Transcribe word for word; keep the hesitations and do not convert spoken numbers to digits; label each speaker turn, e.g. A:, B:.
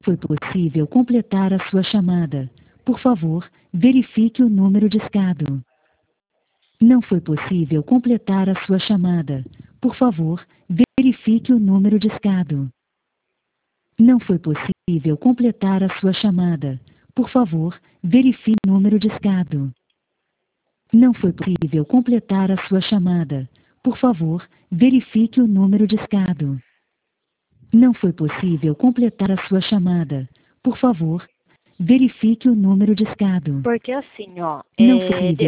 A: Foi possível completar a sua chamada. Por favor, verifique o número discado. Não foi possível completar a sua chamada. Por favor, verifique o número discado. Não foi possível completar a sua chamada. Por favor, verifique o número discado. Não foi possível completar a sua chamada. Por favor, verifique o número discado. Não foi possível completar a sua chamada. Por favor, verifique o número discado.
B: Porque assim, ó,
A: Não
B: é,
A: foi possível